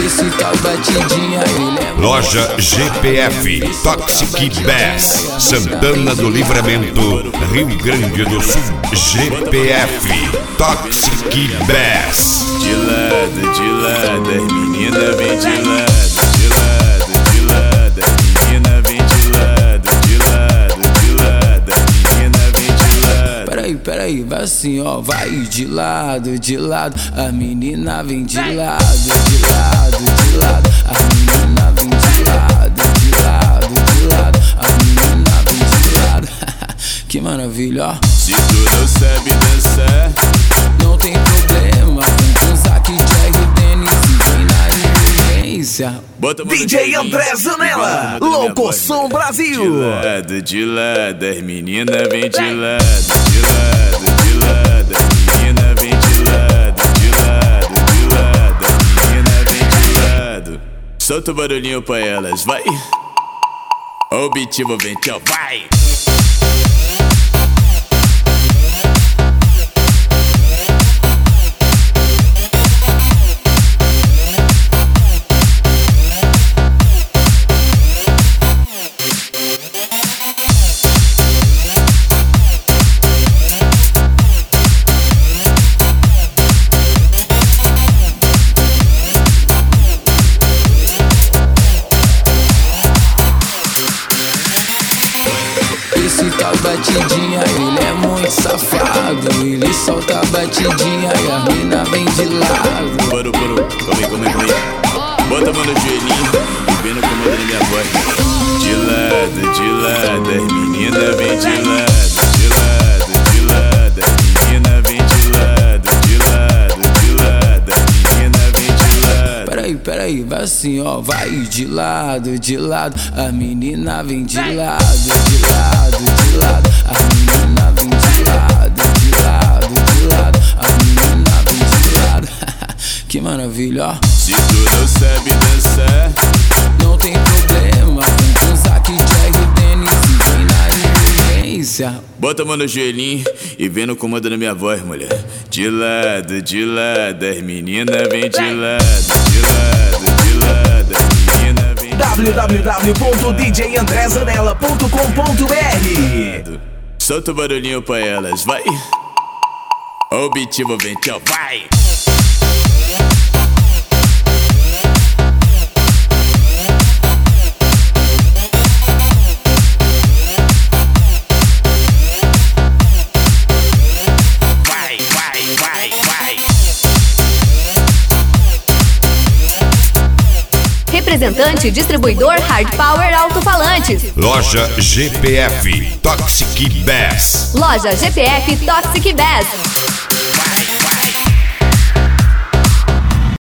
Esse tal batidinha, ele é Loja GPF, Toxic Bass, Santana do Livramento, Rio Grande do Sul. GPF, Toxic Bass. De lado, as meninas vem de lado. De lado, as meninas vem de lado. De lado, as meninas vem de lado. Peraí, vai assim, ó, vai de lado, a menina vem de lado, de lado, a menina vem de lado, a menina vem de lado. Que maravilha, ó. Se tu não sabe dançar, não tem problema, vem com Zack, Jerry, Dennis e vem na emergência. DJ André Zanella, Locoção Brasil. De lado, as meninas vem de lado. De lado, as meninas vem de lado. De lado, as meninas vem de lado. Solta o barulhinho pra elas, vai. Objetivo vem, tchau, vai. Esse tal batidinha, ele é muito safado. Ele solta a batidinha e a mina vem de lado. Parou, calma aí. Bota a mão no joelhinho e vem no comando da minha voz. De lado, as meninas vem de lado. De lado, as meninas vem de lado. De lado, as meninas vem de lado. Peraí, vai assim, ó, vai de lado, a menina vem de lado, de lado, a menina vem de lado, a menina vem de lado. Que maravilha, ó. Se tu não sabe dançar, não tem problema, vem com Zack, Jerry, Dennis e vem na emergência. bota a mão no joelhinho e vem no comando da minha voz, mulher. De lado, as meninas vem de lado. De lado, as meninas vem de lado. www.djandrezanella.com.br. Solta o barulhinho pra elas, vai. Objetivo vem, tchau, vai. Representante distribuidor Hard Power Alto-Falantes. Loja GPF, Toxic Bass. Loja GPF Toxic Bass.